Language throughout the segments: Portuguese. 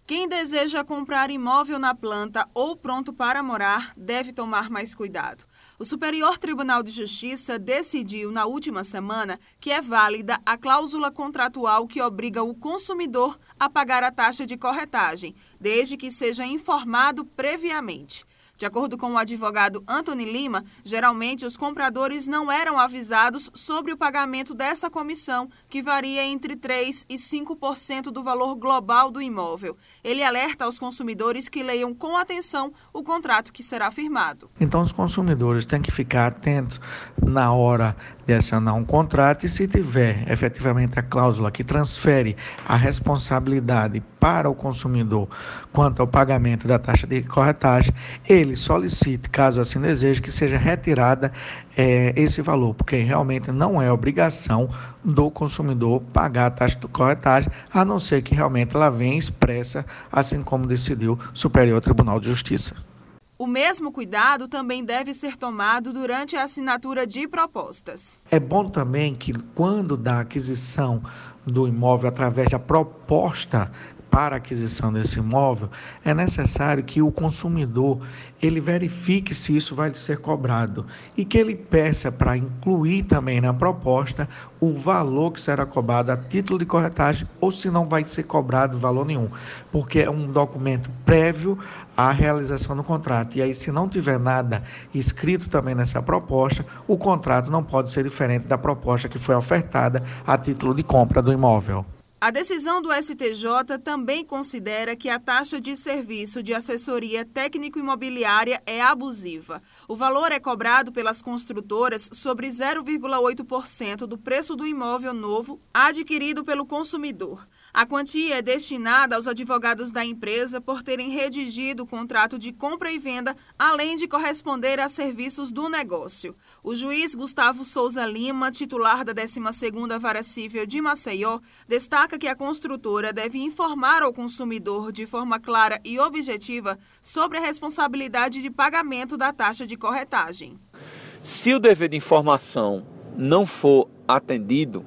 Quem deseja comprar imóvel na planta ou pronto para morar deve tomar mais cuidado. O Superior Tribunal de Justiça decidiu na última semana que é válida a cláusula contratual que obriga o consumidor a pagar a taxa de corretagem, desde que seja informado previamente. De acordo com o advogado Antony Lima, geralmente os compradores não eram avisados sobre o pagamento dessa comissão, que varia entre 3% e 5% do valor global do imóvel. Ele alerta aos consumidores que leiam com atenção o contrato que será firmado. Então os consumidores têm que ficar atentos na hora de assinar um contrato e se tiver efetivamente a cláusula que transfere a responsabilidade para o consumidor quanto ao pagamento da taxa de corretagem, ele solicite, caso assim deseje, que seja retirada esse valor, porque realmente não é obrigação do consumidor pagar a taxa de corretagem, a não ser que realmente ela venha expressa, assim como decidiu o Superior Tribunal de Justiça. O mesmo cuidado também deve ser tomado durante a assinatura de propostas. É bom também que, quando da aquisição do imóvel através da proposta para a aquisição desse imóvel, é necessário que o consumidor ele verifique se isso vai ser cobrado e que ele peça para incluir também na proposta o valor que será cobrado a título de corretagem ou se não vai ser cobrado valor nenhum, porque é um documento prévio à realização do contrato. E aí, se não tiver nada escrito também nessa proposta, o contrato não pode ser diferente da proposta que foi ofertada a título de compra do imóvel. A decisão do STJ também considera que a taxa de serviço de assessoria técnico-imobiliária é abusiva. O valor é cobrado pelas construtoras sobre 0,8% do preço do imóvel novo adquirido pelo consumidor. A quantia é destinada aos advogados da empresa por terem redigido o contrato de compra e venda, além de corresponder a serviços do negócio. O juiz Gustavo Souza Lima, titular da 12ª Vara Cível de Maceió, destaca que a construtora deve informar ao consumidor de forma clara e objetiva sobre a responsabilidade de pagamento da taxa de corretagem. Se o dever de informação não for atendido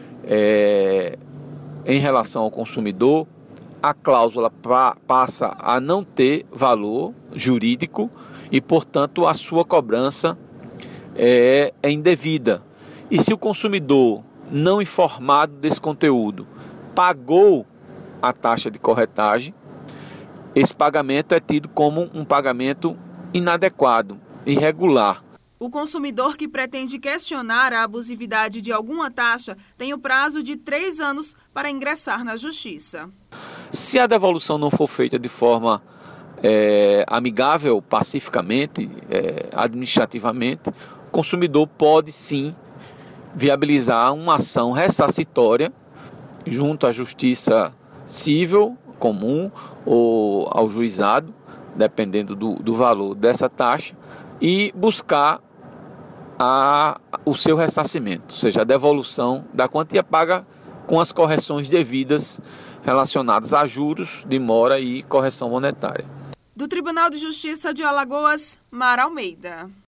em relação ao consumidor, a cláusula passa a não ter valor jurídico e, portanto, a sua cobrança é indevida. E se o consumidor não informado desse conteúdo pagou a taxa de corretagem, esse pagamento é tido como um pagamento inadequado, irregular. O consumidor que pretende questionar a abusividade de alguma taxa tem o prazo de 3 anos para ingressar na Justiça. Se a devolução não for feita de forma amigável, pacificamente, administrativamente, o consumidor pode sim viabilizar uma ação ressarcitória junto à Justiça Civil comum ou ao juizado, dependendo do valor dessa taxa, e buscar o seu ressarcimento, ou seja, a devolução da quantia paga com as correções devidas relacionadas a juros, demora e correção monetária. Do Tribunal de Justiça de Alagoas, Mara Almeida.